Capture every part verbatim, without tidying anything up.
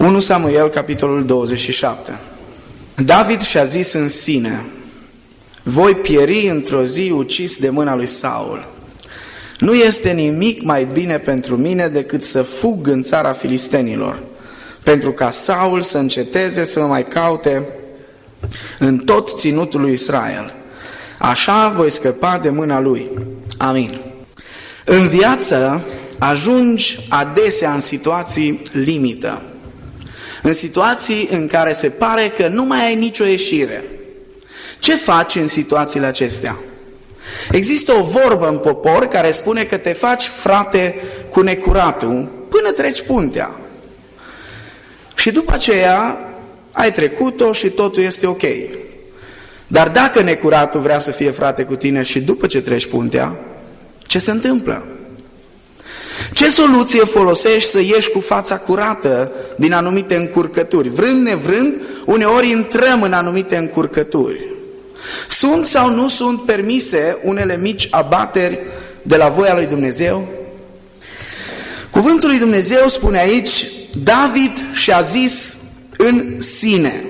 unu Samuel, capitolul douăzeci și șapte. David și-a zis în sine: voi pieri într-o zi ucis de mâna lui Saul. Nu este nimic mai bine pentru mine decât să fug în țara filistenilor, pentru ca Saul să înceteze să mă mai caute în tot ținutul lui Israel. Așa voi scăpa de mâna lui. Amin. În viață ajungi adesea în situații limită, în situații în care se pare că nu mai ai nicio ieșire. Ce faci în situațiile acestea? Există o vorbă în popor care spune că te faci frate cu necuratul până treci puntea. Și după aceea ai trecut-o și totul este ok. Dar dacă necuratul vrea să fie frate cu tine și după ce treci puntea, ce se întâmplă? Ce soluție folosești să ieși cu fața curată din anumite încurcături? Vrând nevrând, uneori intrăm în anumite încurcături. Sunt sau nu sunt permise unele mici abateri de la voia lui Dumnezeu? Cuvântul lui Dumnezeu spune aici: David și-a zis în sine.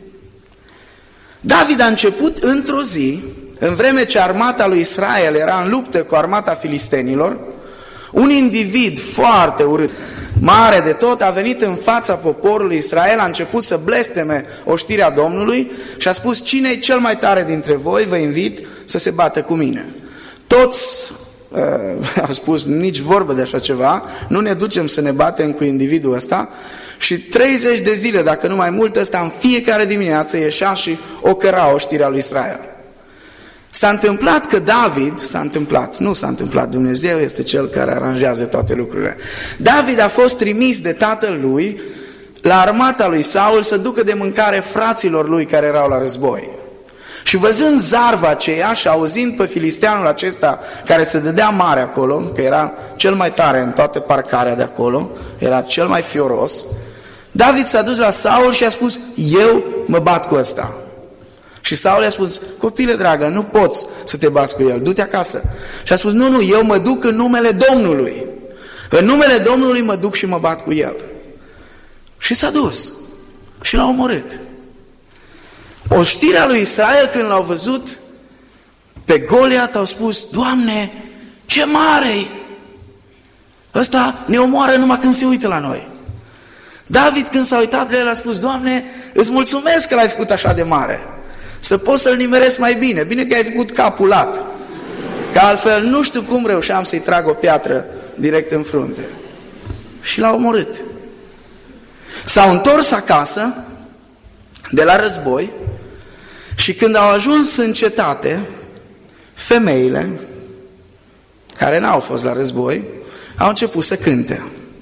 David a început într-o zi, în vreme ce armata lui Israel era în luptă cu armata filistenilor, un individ foarte urât, mare de tot, a venit în fața poporului Israel, a început să blesteme oștirea Domnului și a spus: cine e cel mai tare dintre voi, vă invit să se bată cu mine. Toți uh, au spus: nici vorbă de așa ceva, nu ne ducem să ne batem cu individul ăsta. Și treizeci de zile, dacă nu mai mult, ăsta în fiecare dimineață ieșea și ocăra oștirea lui Israel. S-a întâmplat că David, s-a întâmplat, nu s-a întâmplat, Dumnezeu este Cel care aranjează toate lucrurile. David a fost trimis de tatăl lui la armata lui Saul să ducă de mâncare fraților lui care erau la război. Și văzând zarva aceea și auzind pe filisteanul acesta care se dădea mare acolo, că era cel mai tare în toată parcarea de acolo, era cel mai fioros, David s-a dus la Saul și a spus: eu mă bat cu ăsta. Și Saul i-a spus: copile dragă, nu poți să te bați cu el, du-te acasă. Și a spus: nu, nu, eu mă duc în numele Domnului. În numele Domnului mă duc și mă bat cu el. Și s-a dus și l-a omorât. Oștirea lui Israel, când l-au văzut pe Goliat, au spus: Doamne, ce mare-i! Ăsta ne omoară numai când se uită la noi. David, când s-a uitat la el, a spus: Doamne, îți mulțumesc că l-ai făcut așa de mare, să pot să-l nimeresc mai bine. Bine că ai făcut capul lat, că altfel nu știu cum reușeam să-i trag o piatră direct în frunte. Și l-a omorât. S-au întors acasă de la război și când au ajuns în cetate, femeile care n-au fost la război au început să cânte.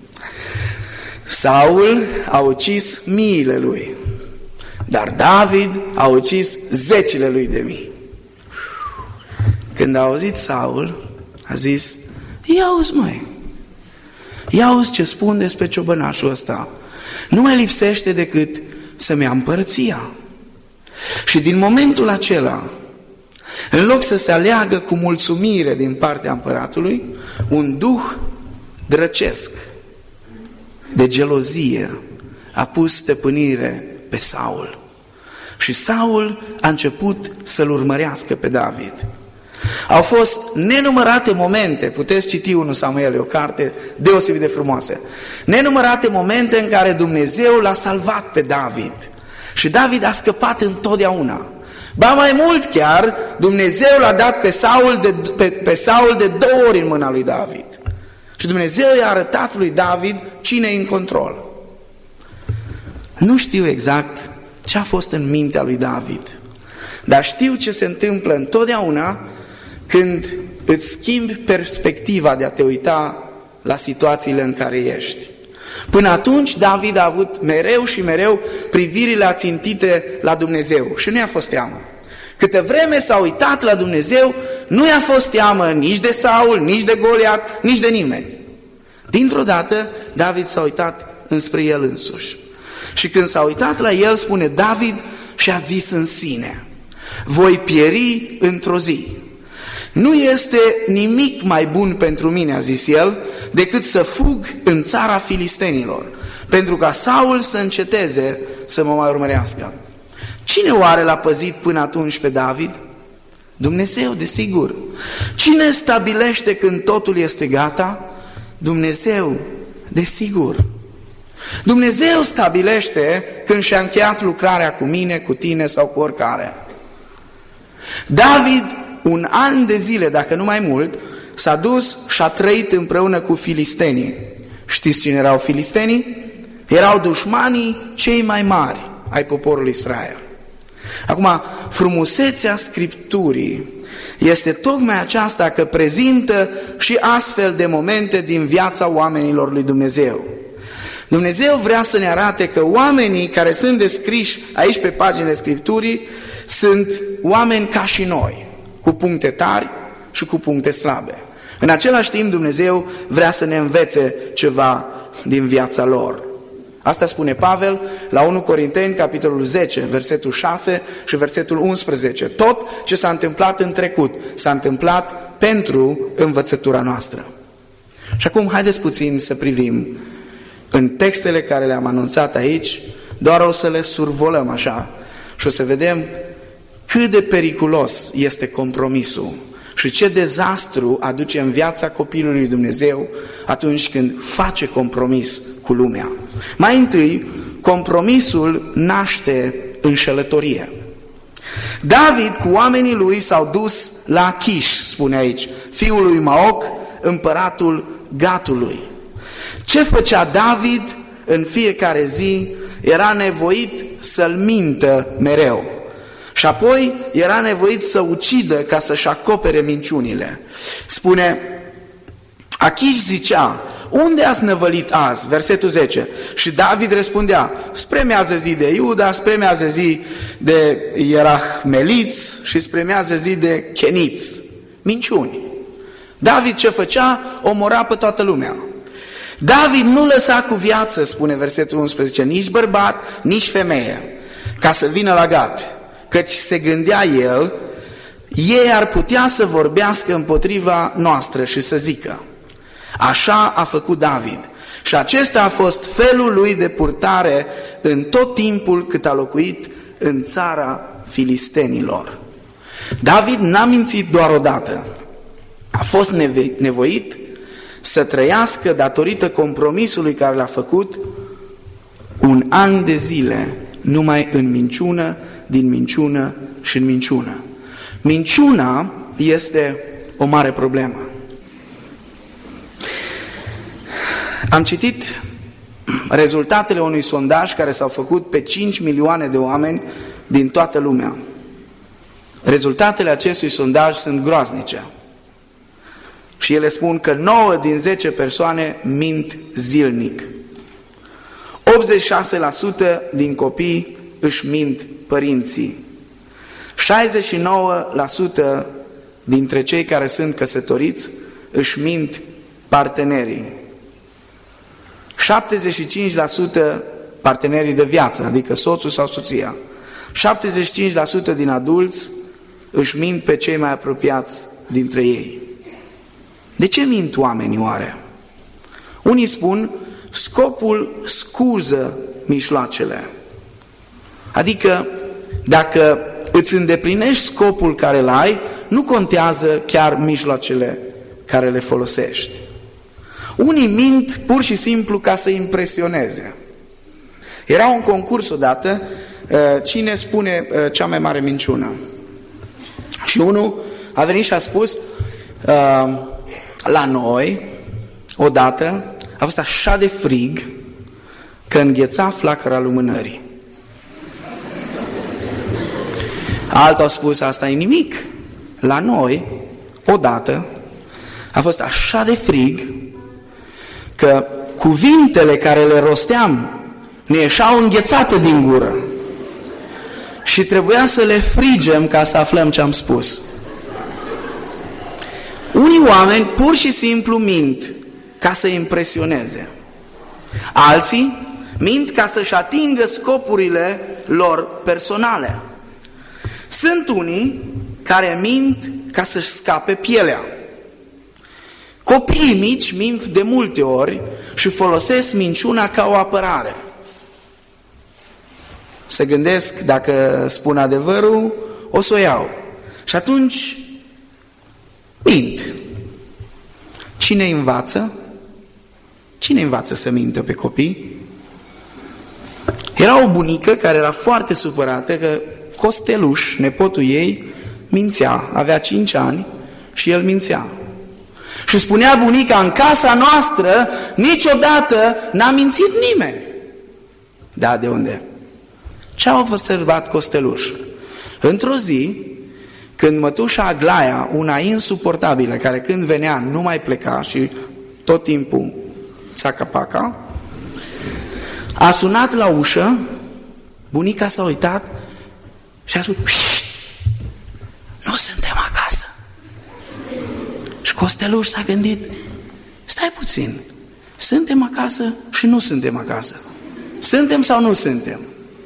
Saul a ucis miile lui, dar David a ucis zecile lui de mii. Când a auzit Saul, a zis: ia auzi, măi, ia auzi ce spun despre ciobănașul ăsta. Nu mai lipsește decât să-mi ia împărăția. Și din momentul acela, în loc să se aleagă cu mulțumire din partea împăratului, un duh drăcesc de gelozie a pus stăpânire pe Saul. Și Saul a început să-l urmărească pe David. Au fost nenumărate momente, puteți citi unu Samuel, e o carte deosebit de frumoasă, nenumărate momente în care Dumnezeu l-a salvat pe David. Și David a scăpat întotdeauna. Ba mai mult chiar, Dumnezeu l-a dat pe Saul de, pe, pe Saul de două ori în mâna lui David. Și Dumnezeu i-a arătat lui David cine e în control. Nu știu exact ce a fost în mintea lui David, dar știu ce se întâmplă întotdeauna când îți schimbi perspectiva de a te uita la situațiile în care ești. Până atunci David a avut mereu și mereu privirile ațintite la Dumnezeu și nu i-a fost teamă. Câte vreme s-a uitat la Dumnezeu, nu i-a fost teamă nici de Saul, nici de Goliat, nici de nimeni. Dintr-o dată David s-a uitat înspre el însuși. Și când s-a uitat la el, spune David, și-a zis în sine: voi pieri într-o zi. Nu este nimic mai bun pentru mine, a zis el, decât să fug în țara filistenilor. pentru ca Saul să înceteze să mă mai urmărească. Cine oare l-a păzit până atunci pe David? Dumnezeu, desigur. Cine stabilește când totul este gata? Dumnezeu, desigur. Dumnezeu stabilește când și-a încheiat lucrarea cu mine, cu tine sau cu oricare. David, un an de zile, dacă nu mai mult, s-a dus și a trăit împreună cu filistenii. Știți cine erau filistenii? Erau dușmanii cei mai mari ai poporului Israel. Acum, frumusețea Scripturii este tocmai aceasta, că prezintă și astfel de momente din viața oamenilor lui Dumnezeu. Dumnezeu vrea să ne arate că oamenii care sunt descriși aici pe paginile Scripturii sunt oameni ca și noi, cu puncte tari și cu puncte slabe. În același timp, Dumnezeu vrea să ne învețe ceva din viața lor. Asta spune Pavel la unu Corinteni, capitolul zece, versetul șase și versetul unsprezece. Tot ce s-a întâmplat în trecut s-a întâmplat pentru învățătura noastră. Și acum haideți puțin să privim în textele care le-am anunțat aici, doar o să le survolăm așa și o să vedem cât de periculos este compromisul și ce dezastru aduce în viața copilului lui Dumnezeu atunci când face compromis cu lumea. Mai întâi, compromisul naște înșelătorie. David cu oamenii lui s-au dus la Achish, spune aici, fiul lui Maoc, împăratul Gatului. Ce făcea David în fiecare zi? Era nevoit să-l mintă mereu. Și apoi era nevoit să ucidă ca să-și acopere minciunile. Spune, Achish zicea, unde ați năvălit azi? Versetul zece. Și David răspundea, spre mează zi de Iuda, spre mează zi de Ierahmeliți și spre mează zi de Cheniți. Minciuni. David ce făcea? Omora pe toată lumea. David nu lăsa cu viață, spune versetul unsprezece, nici bărbat, nici femeie, ca să vină la Gat, căci se gândea el, ei ar putea să vorbească împotriva noastră și să zică. Așa a făcut David și acesta a fost felul lui de purtare în tot timpul cât a locuit în țara filistenilor. David n-a mințit doar odată, a fost nevoit să trăiască datorită compromisului care l-a făcut un an de zile numai în minciună, din minciună și în minciună. Minciuna este o mare problemă. Am citit rezultatele unui sondaj care s-au făcut pe cinci milioane de oameni din toată lumea. Rezultatele acestui sondaj sunt groaznice. Și ele spun că nouă din zece persoane mint zilnic. optzeci și șase la sută din copii își mint părinții. șaizeci și nouă la sută dintre cei care sunt căsătoriți își mint partenerii. șaptezeci și cinci la sută partenerii de viață, adică soțul sau soția. șaptezeci și cinci la sută din adulți își mint pe cei mai apropiați dintre ei. De ce mint oamenii oare? Unii spun, scopul scuză mijloacele. Adică, dacă îți îndeplinești scopul care îl ai, nu contează chiar mijloacele care le folosești. Unii mint pur și simplu ca să impresioneze. Era un concurs odată, cine spune cea mai mare minciună. Și unul a venit și a spus, la noi, odată, a fost așa de frig că îngheța flacăra lumânării. Altul a spus, asta e nimic. La noi, odată, a fost așa de frig că cuvintele care le rosteam ne ieșeau înghețate din gură și trebuia să le frigem ca să aflăm ce am spus. Unii oameni pur și simplu mint ca să impresioneze. Alții mint ca să-și atingă scopurile lor personale. Sunt unii care mint ca să-și scape pielea. Copiii mici mint de multe ori și folosesc minciuna ca o apărare. Se gândesc, dacă spun adevărul, o să o iau. Și atunci mint. Cine învață? Cine învață să mintă pe copii? Era o bunică care era foarte supărată că Costeluș, nepotul ei, mințea. Avea cinci ani și el mințea. Și spunea bunica, în casa noastră niciodată n-a mințit nimeni. Da, de unde? Ce a observat Costeluș? Într-o zi, când mătușa Aglaia, una insuportabilă, care când venea nu mai pleca și tot timpul țaca-paca, a sunat la ușă, bunica s-a uitat și a spus, șt, nu suntem acasă. Și Costeluș s-a gândit, stai puțin, suntem acasă și nu suntem acasă. Suntem sau nu suntem?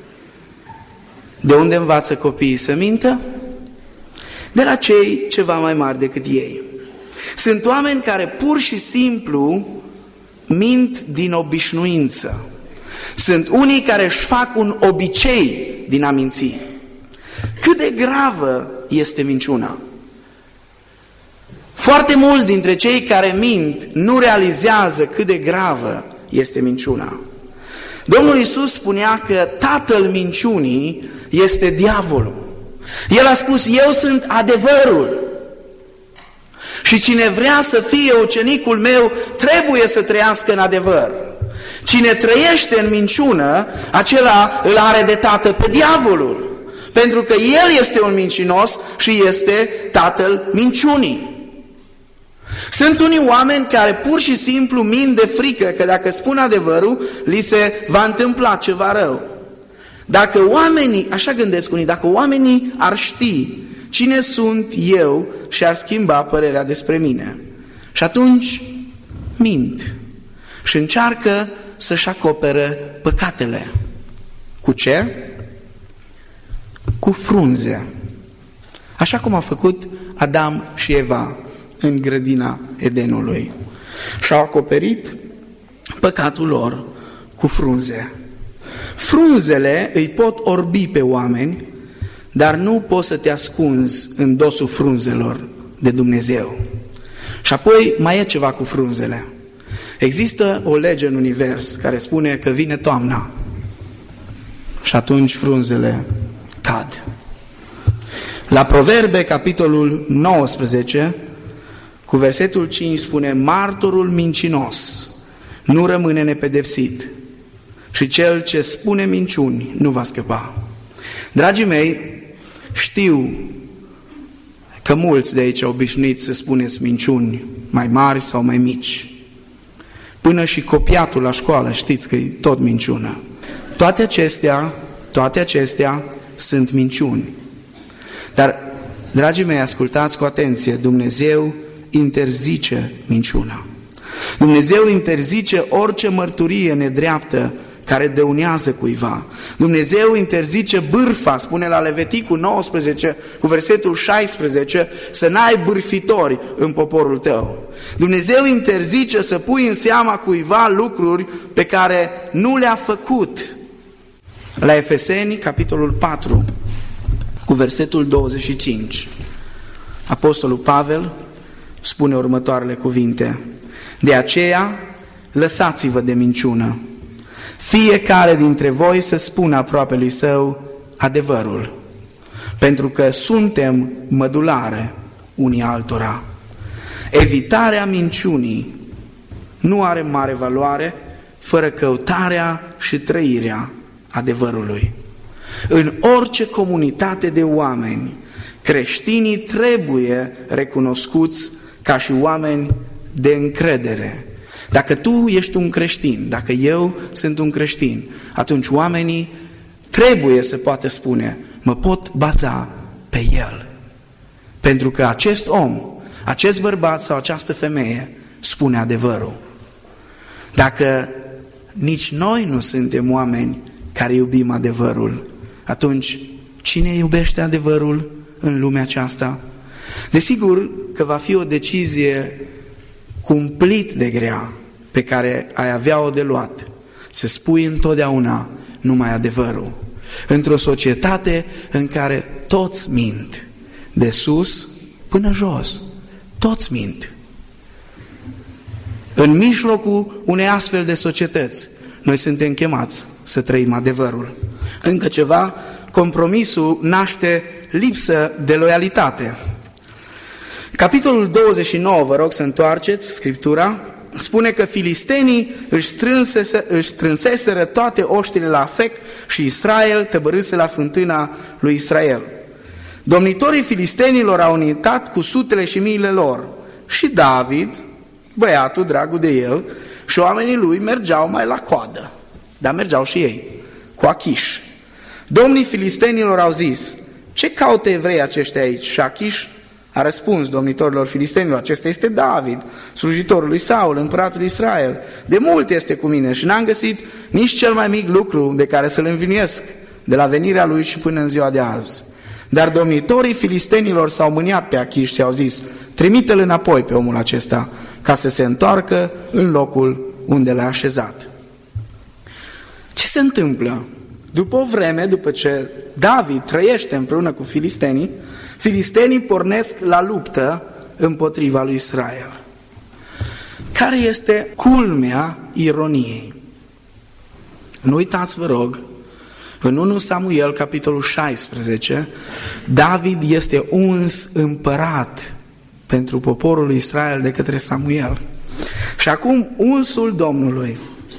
De unde învață copiii să mintă? De la cei ceva mai mari decât ei. Sunt oameni care pur și simplu mint din obișnuință. Sunt unii care își fac un obicei din a minți. Cât de gravă este minciuna? Foarte mulți dintre cei care mint nu realizează cât de gravă este minciuna. Domnul Iisus spunea că tatăl minciunii este diavolul. El a spus, eu sunt adevărul. Și cine vrea să fie ucenicul meu, trebuie să trăiască în adevăr. Cine trăiește în minciună, acela îl are de tată pe diavolul. Pentru că el este un mincinos și este tatăl minciunii. Sunt unii oameni care pur și simplu mint de frică că dacă spun adevărul, li se va întâmpla ceva rău. Dacă oamenii, așa gândesc unii, dacă oamenii ar ști cine sunt eu și ar schimba părerea despre mine. Și atunci mint și încearcă să-și acopere păcatele. Cu ce? Cu frunze. Așa cum a făcut Adam și Eva în grădina Edenului. Și-au acoperit păcatul lor cu frunze. Frunzele îi pot orbi pe oameni, dar nu poți să te ascunzi în dosul frunzelor de Dumnezeu. Și apoi mai e ceva cu frunzele. Există o lege în univers care spune că vine toamna și atunci frunzele cad. La Proverbe, capitolul nouăsprezece, cu versetul cinci spune, martorul mincinos nu rămâne nepedepsit și cel ce spune minciuni nu va scăpa. Dragii mei, știu că mulți de aici obișnuiți să spuneți minciuni mai mari sau mai mici. Până și copiatul la școală știți că e tot minciună. Toate acestea, toate acestea sunt minciuni. Dar, dragii mei, ascultați cu atenție, Dumnezeu interzice minciuna. Dumnezeu interzice orice mărturie nedreaptă care dăunează cuiva. Dumnezeu interzice bârfa, spune la Leviticul nouăsprezece cu versetul șaisprezece, să n-ai bârfitori în poporul tău. Dumnezeu interzice să pui în seama cuiva lucruri pe care nu le-a făcut. La Efeseni, capitolul patru, cu versetul douăzeci și cinci, Apostolul Pavel spune următoarele cuvinte: de aceea lăsați-vă de minciună. Fiecare dintre voi să spună aproapelui său adevărul, pentru că suntem mădulare unii altora. Evitarea minciunii nu are mare valoare fără căutarea și trăirea adevărului. În orice comunitate de oameni, creștinii trebuie recunoscuți ca și oameni de încredere. Dacă tu ești un creștin, dacă eu sunt un creștin, atunci oamenii trebuie să poată spune, mă pot baza pe el. Pentru că acest om, acest bărbat sau această femeie spune adevărul. Dacă nici noi nu suntem oameni care iubim adevărul, atunci cine iubește adevărul în lumea aceasta? Desigur că va fi o decizie cumplit de grea pe care ai avea-o de luat, să spui întotdeauna numai adevărul. Într-o societate în care toți mint, de sus până jos, toți mint. În mijlocul unei astfel de societăți, noi suntem chemați să trăim adevărul. Încă ceva, compromisul naște lipsă de loialitate. Capitolul douăzeci și nouă, vă rog să întoarceți Scriptura, spune că filistenii își, strânsese, își strânseseră toate oștile la Afec și Israel tăbărâse la fântâna lui Israel. Domnitorii filistenilor au unitat cu sutele și miile lor și David, băiatul dragul de el, și oamenii lui mergeau mai la coadă, dar mergeau și ei, cu Achiș. Domnii filistenilor au zis: ce caută evrei aceștia aici? Și Achiș a răspuns domnitorilor filistenilor: acesta este David, slujitorul lui Saul, împăratul Israel. De mult este cu mine și n-am găsit nici cel mai mic lucru de care să-l învinuiesc de la venirea lui și până în ziua de azi. Dar domnitorii filistenilor s-au mâniat pe Achiș și au zis: trimite-l înapoi pe omul acesta, ca să se întoarcă în locul unde l-a așezat. Ce se întâmplă? După o vreme, după ce David trăiește împreună cu filistenii, filistenii pornesc la luptă împotriva lui Israel. Care este culmea ironiei? Nu uitați, vă rog, în întâi Samuel, capitolul șaisprezece, David este uns împărat pentru poporul lui Israel de către Samuel. Și acum unsul Domnului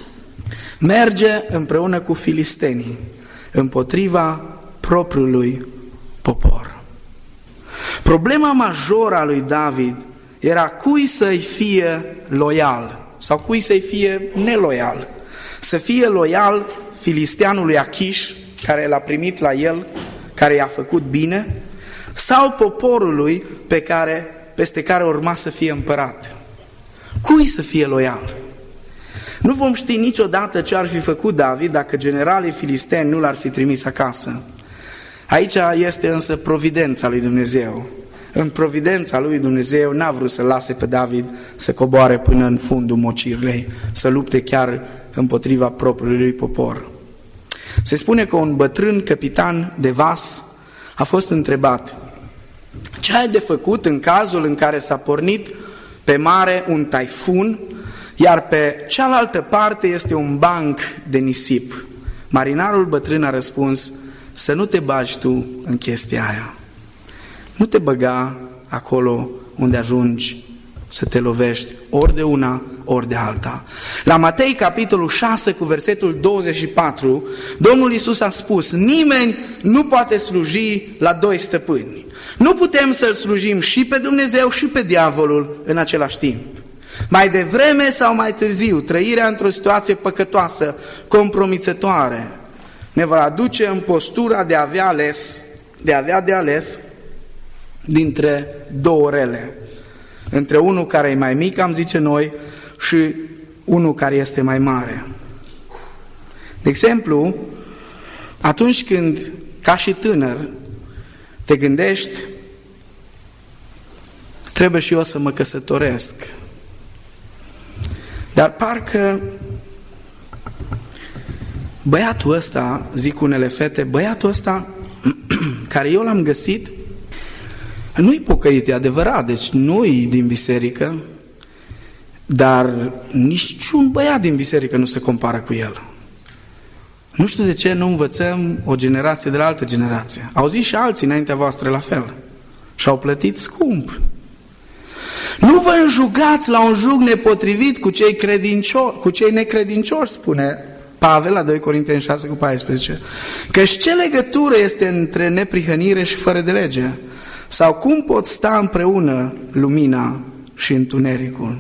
merge împreună cu filistenii împotriva propriului popor. Problema majoră a lui David era cui să-i fie loial sau cui să-i fie neloial. Să fie loial filisteanului Achiș, care l-a primit la el, care i-a făcut bine, sau poporului pe care, peste care urma să fie împărat. Cui să fie loial? Nu vom ști niciodată ce ar fi făcut David dacă generalii filisteni nu l-ar fi trimis acasă. Aici este însă providența lui Dumnezeu. În providența lui Dumnezeu n-a vrut să lase pe David să coboare până în fundul mocirlei, să lupte chiar împotriva propriului lui popor. Se spune că un bătrân capitan de vas a fost întrebat: ce ai de făcut în cazul în care s-a pornit pe mare un taifun, iar pe cealaltă parte este un banc de nisip? Marinarul bătrân a răspuns: să nu te bagi tu în chestia aia. Nu te băga acolo unde ajungi să te lovești ori de una, ori de alta. La Matei, capitolul șase, cu versetul douăzeci și patru, Domnul Iisus a spus: nimeni nu poate sluji la doi stăpâni. Nu putem să-L slujim și pe Dumnezeu și pe diavolul în același timp. Mai devreme sau mai târziu, trăirea într-o situație păcătoasă, compromițătoare, ne va aduce în postura de a avea ales, de a avea de ales dintre două rele. Între unul care e mai mic, am zice noi, și unul care este mai mare. De exemplu, atunci când, ca și tânăr, te gândești: trebuie și eu să mă căsătoresc. Dar parcă băiatul ăsta, zic unele fete, băiatul ăsta care eu l-am găsit, nu-i pocăit, e adevărat, deci nu-i din biserică, dar niciun băiat din biserică nu se compară cu el. Nu știu de ce nu învățăm o generație de la altă generație. Au zis și alții înaintea voastră la fel. Și-au plătit scump. Nu vă înjugați la un jug nepotrivit cu cei credincioși, cu cei necredincioși, spune Pavel la doi Corinteni șase cu paisprezece. Căci ce legătură este între neprihănire și fără de lege? Sau cum pot sta împreună lumina și întunericul?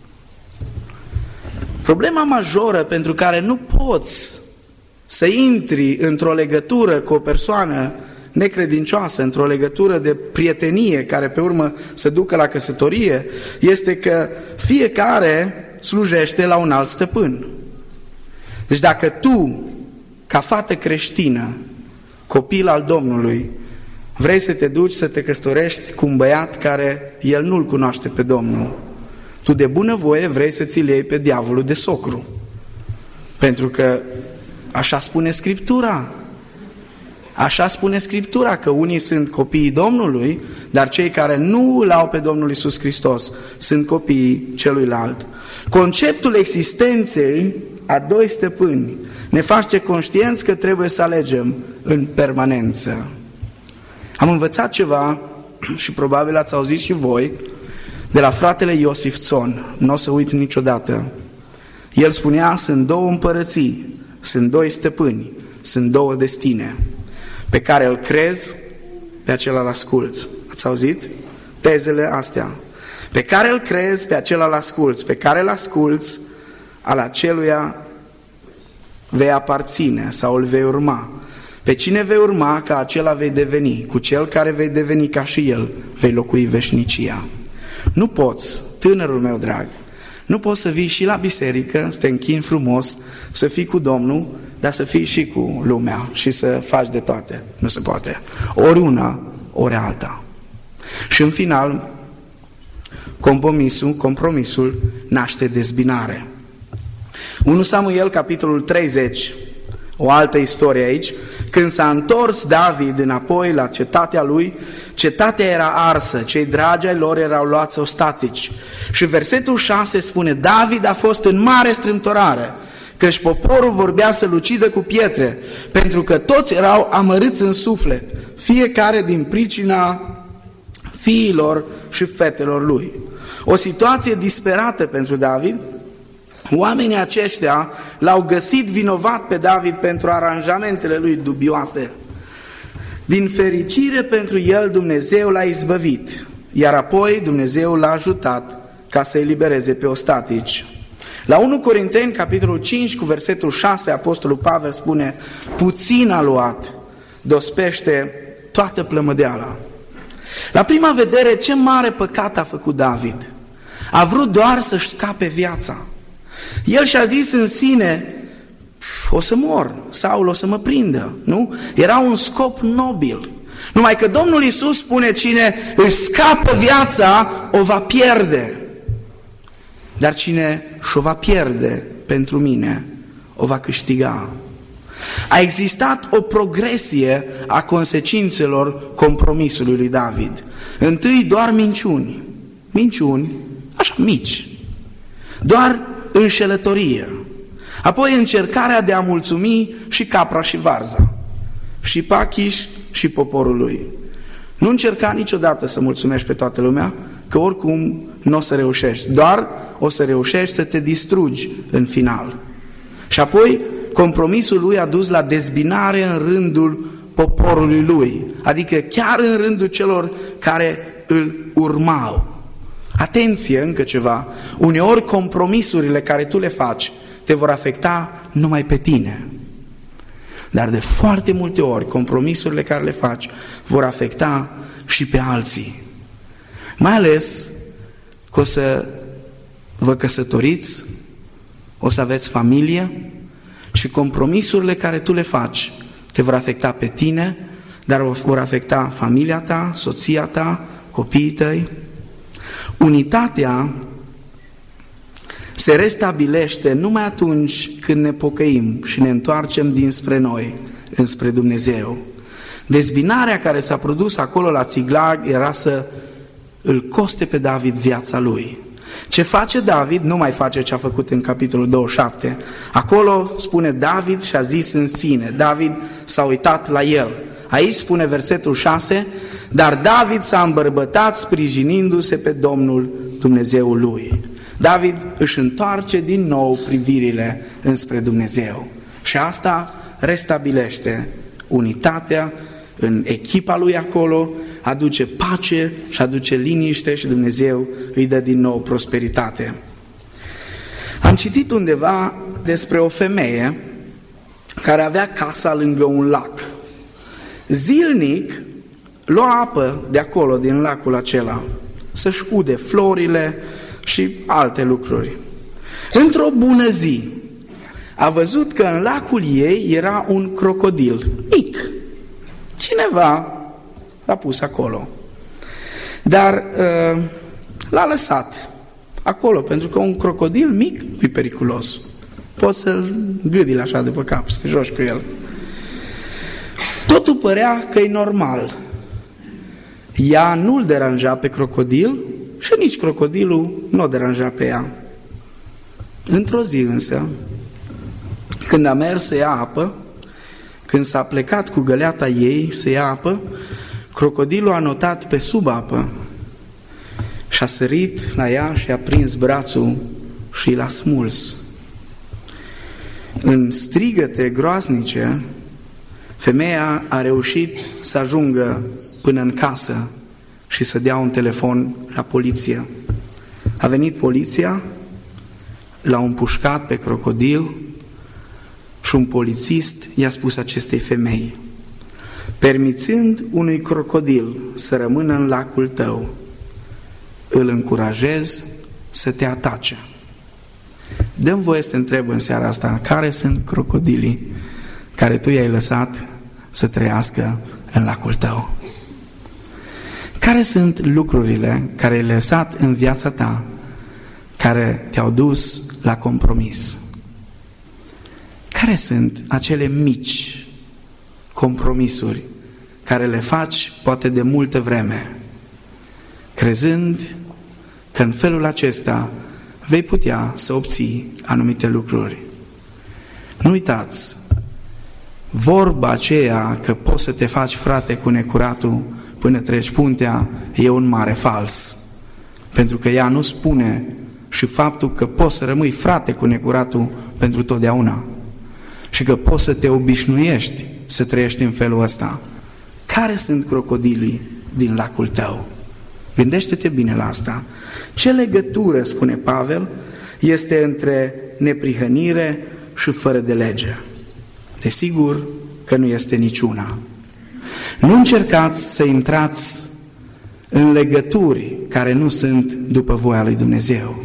Problema majoră pentru care nu poți să intri într-o legătură cu o persoană necredincioasă, într-o legătură de prietenie care pe urmă se ducă la căsătorie, este că fiecare slujește la un alt stăpân. Deci dacă tu, ca fată creștină, copil al Domnului, vrei să te duci să te căsătorești cu un băiat care el nu-L cunoaște pe Domnul, tu de bunăvoie vrei să ți-l iei pe diavolul de socru. Pentru că așa spune Scriptura. Așa spune Scriptura, că unii sunt copiii Domnului, dar cei care nu îl au pe Domnul Iisus Hristos sunt copiii celuilalt. Conceptul existenței a doi stăpâni ne face conștienți că trebuie să alegem în permanență. Am învățat ceva, și probabil ați auzit și voi, de la fratele Iosif Țon. Nu o să uit niciodată. El spunea, sunt două împărății, sunt doi stăpâni, sunt două destine. Pe care îl crezi, pe acela îl asculți. Ați auzit? Tezele astea. Pe care îl crezi, pe acela îl asculți. Pe care îl asculți, al aceluia vei aparține sau îl vei urma. Pe cine vei urma, ca acela vei deveni. Cu cel care vei deveni ca și el, vei locui veșnicia. Nu poți, tânărul meu drag, nu poți să vii și la biserică, să te închini frumos, să fii cu Domnul, dar să fii și cu lumea și să faci de toate. Nu se poate. Ori una, ori alta. Și în final, compromisul, compromisul naște dezbinare. întâi Samuel, capitolul treizeci, o altă istorie aici, când s-a întors David înapoi la cetatea lui, cetatea era arsă, cei dragi ai lor erau luați ostatici. Și versetul șase spune, David a fost în mare strâmtorare, căci poporul vorbea să-l ucidă cu pietre, pentru că toți erau amărâți în suflet, fiecare din pricina fiilor și fetelor lui. O situație disperată pentru David. Oamenii aceștia l-au găsit vinovat pe David pentru aranjamentele lui dubioase. Din fericire pentru el, Dumnezeu l-a izbăvit, iar apoi Dumnezeu l-a ajutat ca să elibereze pe ostatici. La întâi Corinteni, capitolul cinci, cu versetul șase, Apostolul Pavel spune, puțin a luat, dospește toată plămădeala. La prima vedere, ce mare păcat a făcut David? A vrut doar să-și scape viața. El și-a zis în sine, o să mor, Saul o să mă prindă, nu? Era un scop nobil. Numai că Domnul Iisus spune, cine își scapă viața, o va pierde. Dar cine și-o va pierde pentru mine, o va câștiga. A existat o progresie a consecințelor compromisului lui David. Întâi doar minciuni, minciuni așa mici, doar înșelătorie. Apoi încercarea de a mulțumi și capra și varza, și Pachiș și poporul lui. Nu încerca niciodată să mulțumești pe toată lumea, că oricum nu o să reușești, doar o să reușești să te distrugi în final. Și apoi compromisul lui a dus la dezbinare în rândul poporului lui, adică chiar în rândul celor care îl urmau. Atenție, încă ceva, uneori compromisurile care tu le faci te vor afecta numai pe tine. Dar de foarte multe ori compromisurile care le faci vor afecta și pe alții. Mai ales că o să vă căsătoriți, o să aveți familie și compromisurile care tu le faci te vor afecta pe tine, dar vor afecta familia ta, soția ta, copiii tăi. Unitatea se restabilește numai atunci când ne pocăim și ne întoarcem dinspre noi, înspre Dumnezeu. Dezbinarea care s-a produs acolo la Țiglag era să îl coste pe David viața lui. Ce face David nu mai face ce a făcut în capitolul douăzeci și șapte. Acolo spune David și-a zis în sine, David s-a uitat la el. Aici spune versetul șase, dar David s-a îmbărbătat sprijinindu-se pe Domnul Dumnezeul lui. David își întoarce din nou privirile înspre Dumnezeu și asta restabilește unitatea în echipa lui acolo, aduce pace și aduce liniște și Dumnezeu îi dă din nou prosperitate. Am citit undeva despre o femeie care avea casa lângă un lac. Zilnic lua apă de acolo, din lacul acela, să-și ude florile și alte lucruri. Într-o bună zi a văzut că în lacul ei era un crocodil mic. Cineva l-a pus acolo. Dar uh, l-a lăsat acolo, pentru că un crocodil mic e periculos. Poți să-l gâdili așa de pe cap, să te joci cu el. Totul părea că e normal. Ea nu-l deranja pe crocodil și nici crocodilul nu o deranja pe ea. Într-o zi însă, când a mers să ia apă, când s-a plecat cu găleata ei să ia apă, crocodilul a notat pe sub apă și a sărit la ea și a prins brațul și l-a smuls. În strigăte groaznice, femeia a reușit să ajungă până în casă și să dea un telefon la poliție. A venit poliția, l-au împușcat pe crocodil și un polițist i-a spus acestei femei: permițând unui crocodil să rămână în lacul tău, îl încurajez să te atace. Dă-mi voie să te întreb în seara asta, care sunt crocodilii care tu i-ai lăsat să trăiască în lacul tău? Care sunt lucrurile care le-ai lăsat în viața ta, care te-au dus la compromis? Care sunt acele mici compromisuri care le faci poate de multă vreme, crezând că în felul acesta vei putea să obții anumite lucruri? Nu uitați, vorba aceea că poți să te faci frate cu necuratul până treci puntea e un mare fals, pentru că ea nu spune și faptul că poți să rămâi frate cu necuratul pentru totdeauna și că poți să te obișnuiești să trăiești în felul ăsta. Care sunt crocodilii din lacul tău? Gândește-te bine la asta. Ce legătură, spune Pavel, este între neprihănire și fără de lege? Desigur că nu este niciuna. Nu încercați să intrați în legături care nu sunt după voia lui Dumnezeu.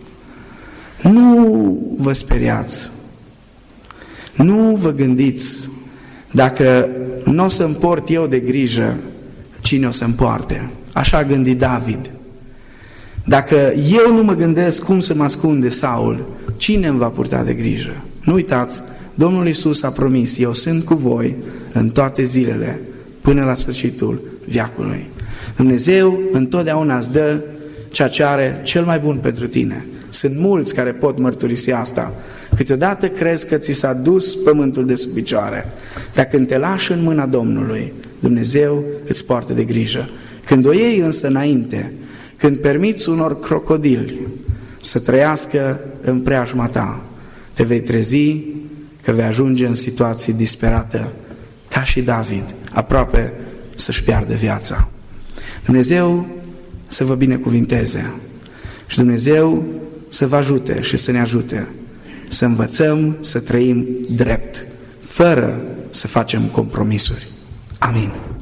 Nu vă speriați. Nu vă gândiți, dacă nu o să-mi port eu de grijă, cine o să-mi poarte? Așa a gândit David. Dacă eu nu mă gândesc cum să mă ascund de Saul, cine îmi va purta de grijă? Nu uitați, Domnul Iisus a promis: eu sunt cu voi în toate zilele, până la sfârșitul veacului. Dumnezeu întotdeauna îți dă ceea ce are cel mai bun pentru tine. Sunt mulți care pot mărturisi asta. Câteodată crezi că ți s-a dus pământul de sub picioare, dar când te lași în mâna Domnului, Dumnezeu îți poartă de grijă. Când o iei însă înainte, când permiți unor crocodili să trăiască în preajma ta, te vei trezi că vei ajunge în situații disperată, ca și David, aproape să-și piardă viața. Dumnezeu să vă binecuvinteze și Dumnezeu să vă ajute și să ne ajute să învățăm să trăim drept, fără să facem compromisuri. Amin.